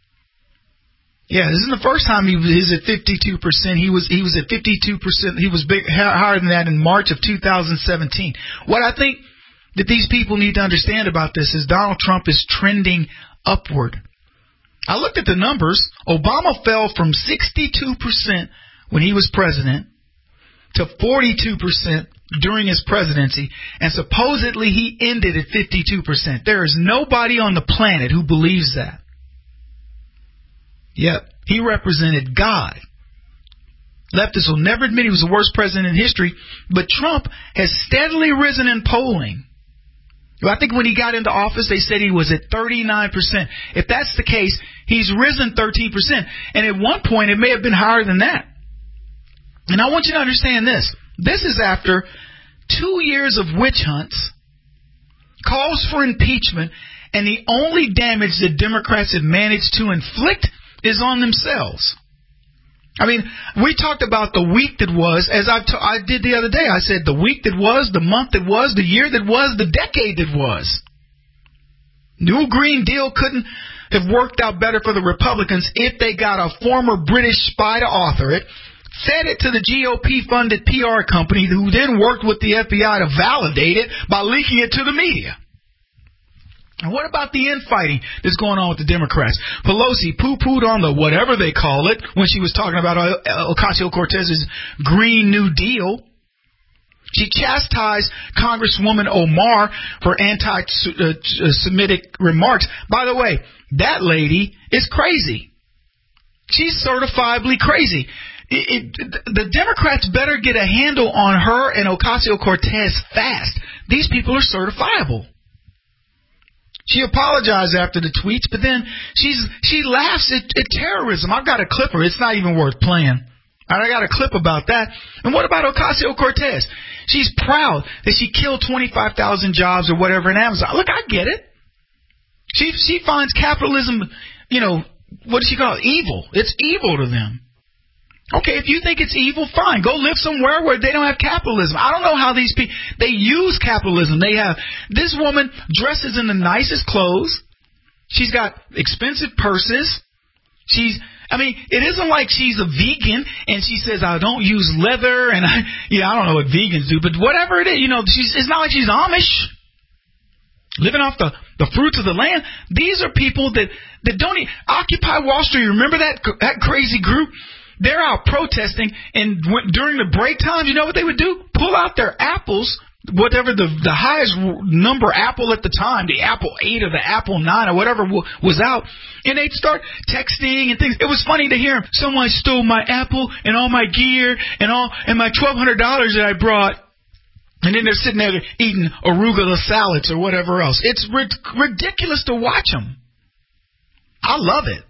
Yeah, this isn't the first time he was at fifty-two percent. He was he was at fifty-two percent. He was big, higher than that in March of two thousand seventeen. What I think that these people need to understand about this is Donald Trump is trending upward. I looked at the numbers. Obama fell from sixty-two percent when he was president to forty-two percent during his presidency, and supposedly he ended at fifty-two percent. There is nobody on the planet who believes that. Yep, he represented God. Leftists will never admit he was the worst president in history, but Trump has steadily risen in polling. I think when he got into office, they said he was at thirty-nine percent. If that's the case, he's risen thirteen percent. And at one point, it may have been higher than that. And I want you to understand this. This is after two years of witch hunts, calls for impeachment, and the only damage the Democrats have managed to inflict is on themselves. I mean, we talked about the week that was, as I, t- I did the other day. I said the week that was, the month that was, the year that was, the decade that was. New Green Deal couldn't have worked out better for the Republicans if they got a former British spy to author it, fed it to the G O P-funded P R company who then worked with the F B I to validate it by leaking it to the media. And what about the infighting that's going on with the Democrats? Pelosi poo-pooed on the whatever they call it when she was talking about Ocasio-Cortez's Green New Deal. She chastised Congresswoman Omar for anti-Semitic remarks. By the way, that lady is crazy. She's certifiably crazy. It, it, the Democrats better get a handle on her and Ocasio-Cortez fast. These people are certifiable. She apologized after the tweets, but then she's she laughs at, at terrorism. I've got a clip of her. It's not even worth playing. I got a clip about that. And what about Ocasio-Cortez? She's proud that she killed twenty-five thousand jobs or whatever in Amazon. Look, I get it. She she finds capitalism, you know, what does she call it? Evil. It's evil to them. Okay, if you think it's evil, fine. Go live somewhere where they don't have capitalism. I don't know how these people, they use capitalism. They have, this woman dresses in the nicest clothes. She's got expensive purses. She's, I mean, it isn't like she's a vegan and she says, I don't use leather and I, yeah, I don't know what vegans do, but whatever it is, you know, she's, it's not like she's Amish. Living off the, the fruits of the land. These are people that, that don't eat. Occupy Wall Street. Remember that, that crazy group? They're out protesting, and w- during the break times, you know what they would do? Pull out their apples, whatever the the highest number apple at the time, the Apple eight or the Apple nine or whatever w- was out, and they'd start texting and things. It was funny to hear them. Someone stole my Apple and all my gear and all and my twelve hundred dollars that I brought. And then they're sitting there eating arugula salads or whatever else. It's rid- ridiculous to watch them. I love it.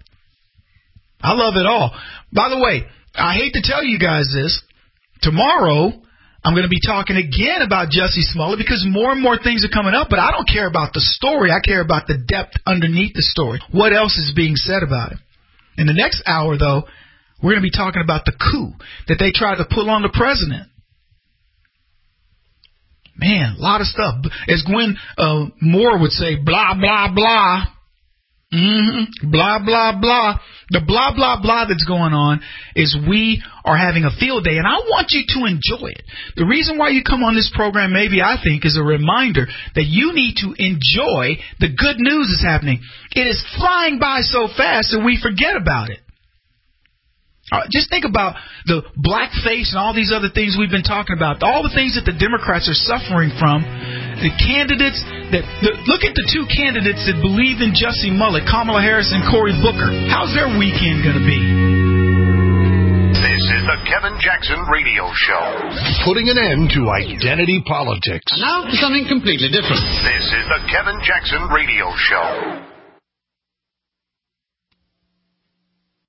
I love it all. By the way, I hate to tell you guys this. Tomorrow, I'm going to be talking again about Jussie Smollett because more and more things are coming up, but I don't care about the story. I care about the depth underneath the story. What else is being said about it? In the next hour, though, we're going to be talking about the coup that they tried to pull on the president. Man, a lot of stuff. As Gwen uh, Moore would say, blah, blah, blah. Mm-hmm. Blah, blah, blah. The blah, blah, blah that's going on is we are having a field day, and I want you to enjoy it. The reason why you come on this program, maybe I think, is a reminder that you need to enjoy the good news that's happening. It is flying by so fast that we forget about it. Uh, just think about the blackface and all these other things we've been talking about, all the things that the Democrats are suffering from, the candidates that the, look at the two candidates that believe in Jussie Smollett, Kamala Harris and Cory Booker. How's their weekend going to be? This is the Kevin Jackson Radio Show, putting an end to identity politics. And now for something completely different. This is the Kevin Jackson Radio Show.